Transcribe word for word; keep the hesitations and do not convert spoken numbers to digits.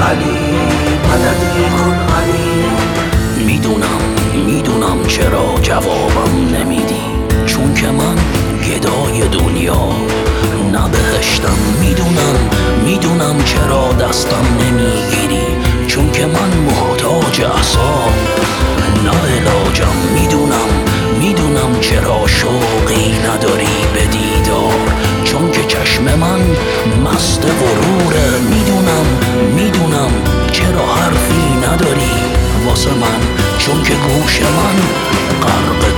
علی، مددی کن علی. میدونم میدونم چرا جوابم نمیدی، چون که من گدای دنیا نه بهشتم. میدونم میدونم چرا دستم نمیگیری، چون که من محتاج احسان نه علاجم. میدونم میدونم چرا شوقی نداری به دیدار، چون که چشم من مست غروره. میدونم میدونم چرا حرفی نداری واسه من، چون که گوش من غرق